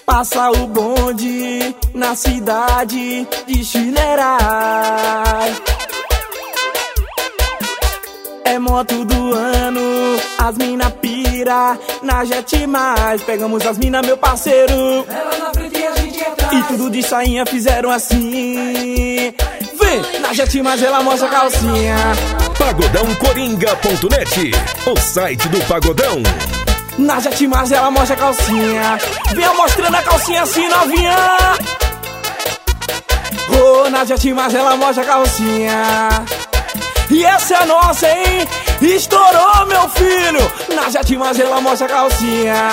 Passa o bonde na cidade de Chineirai. É moto do ano, as mina pira na Jet Mais. Pegamos as mina, meu parceiro, ela na frente e a gente atrás. e tudo de sainha fizeram assim. Vem, na Jet Mais ela mostra a calcinha. Pagodãocoringa.net, o site do Pagodão. Na Jet Mais ela mostra a calcinha. Venha mostrando a calcinha assim, novinha. Oh, na Jet Mais ela mostra a calcinha. E essa é nossa, hein? Estourou, meu filho. Na Jet Mais ela mostra a calcinha.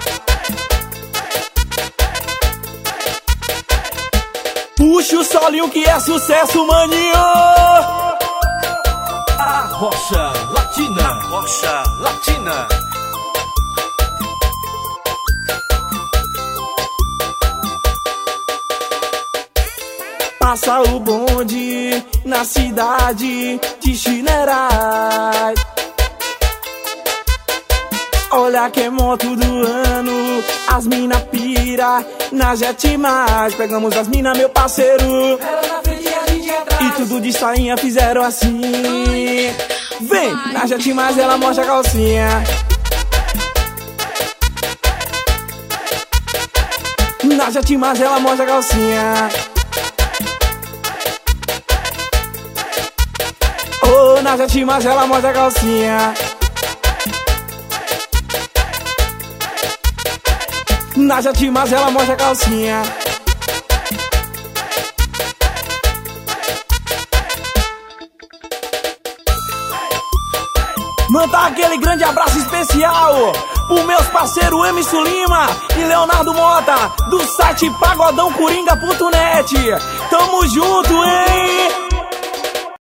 Puxa o solinho que é sucesso, maninho. A Rocha Latina. A Rocha Latina. Passa o bonde na cidade de Chineirai. Olha que moto do ano, as mina pira na Jet Mais. Pegamos as mina, meu parceiro, Ela na frente e a gente atrás. e tudo de sainha fizeram assim. Vem, na Jet Mais ela mostra a calcinha. Na Jet Mais ela mostra a calcinha. Oh, na Jet Mais ela mostra a calcinha. Na Jet Mais ela mostra a calcinha. Mandar aquele grande abraço especial pro meus parceiros Emerson Lima e Leonardo Mota, do site pagodãocoringa.net. Tamo junto, hein?